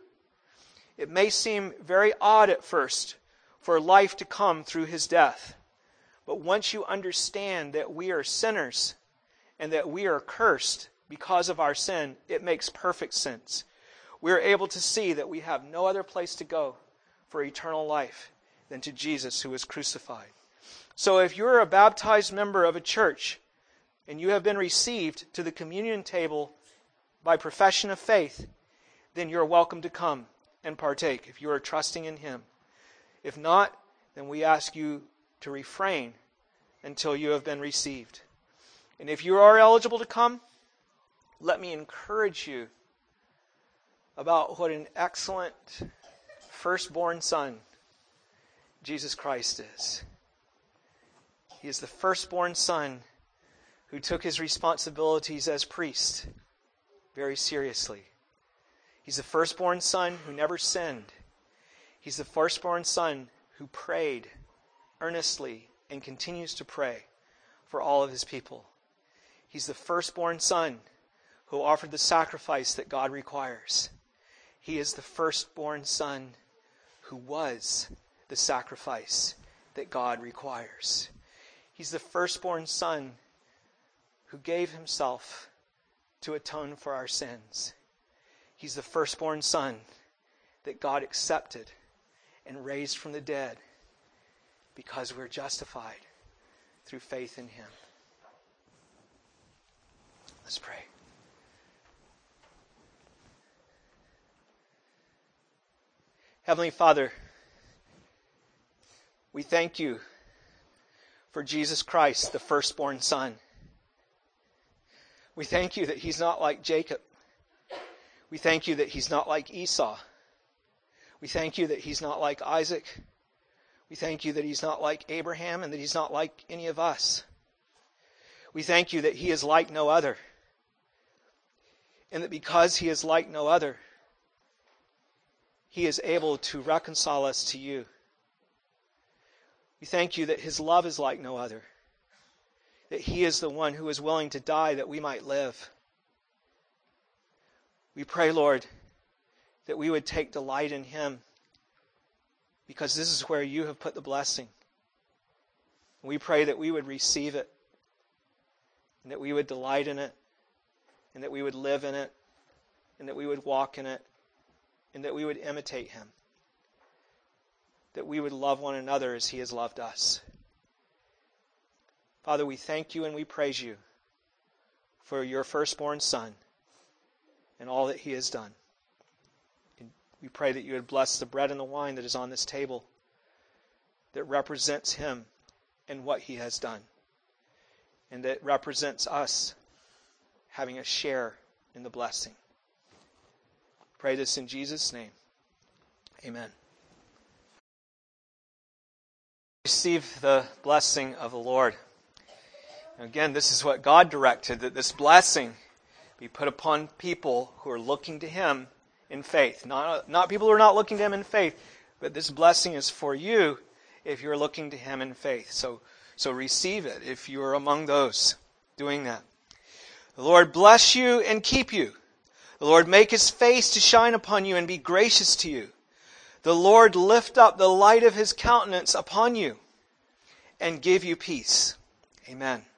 It may seem very odd at first for life to come through His death. But once you understand that we are sinners and that we are cursed because of our sin, it makes perfect sense. We are able to see that we have no other place to go for eternal life than to Jesus who was crucified. So if you're a baptized member of a church and you have been received to the communion table by profession of faith, then you're welcome to come and partake if you are trusting in Him. If not, then we ask you to refrain until you have been received. And if you are eligible to come, let me encourage you about what an excellent firstborn son Jesus Christ is. He is the firstborn son who took his responsibilities as priest very seriously. He's the firstborn son who never sinned. He's the firstborn son who prayed earnestly and continues to pray for all of his people. He's the firstborn son who offered the sacrifice that God requires. He is the firstborn son who was the sacrifice that God requires. He's the firstborn son who gave himself to atone for our sins. He's the firstborn son that God accepted and raised from the dead because we're justified through faith in him. Let's pray. Heavenly Father, we thank you for Jesus Christ, the firstborn son. We thank you that he's not like Jacob. We thank you that he's not like Esau. We thank you that he's not like Isaac. We thank you that he's not like Abraham and that he's not like any of us. We thank you that he is like no other. And that because he is like no other, he is able to reconcile us to you. We thank you that his love is like no other. That he is the one who is willing to die that we might live. We pray, Lord, that we would take delight in him, because this is where you have put the blessing. We pray that we would receive it, and that we would delight in it, and that we would live in it, and that we would walk in it, and that we would imitate him. That we would love one another as he has loved us. Father, we thank you and we praise you for your firstborn son and all that he has done. And we pray that you would bless the bread and the wine that is on this table that represents him and what he has done, and that represents us having a share in the blessing. Pray this in Jesus' name. Amen. Receive the blessing of the Lord. Again, this is what God directed, that this blessing be put upon people who are looking to him in faith. Not people who are not looking to him in faith, but this blessing is for you if you're looking to him in faith. So receive it if you are among those doing that. The Lord bless you and keep you. The Lord make his face to shine upon you and be gracious to you. The Lord lift up the light of his countenance upon you and give you peace. Amen.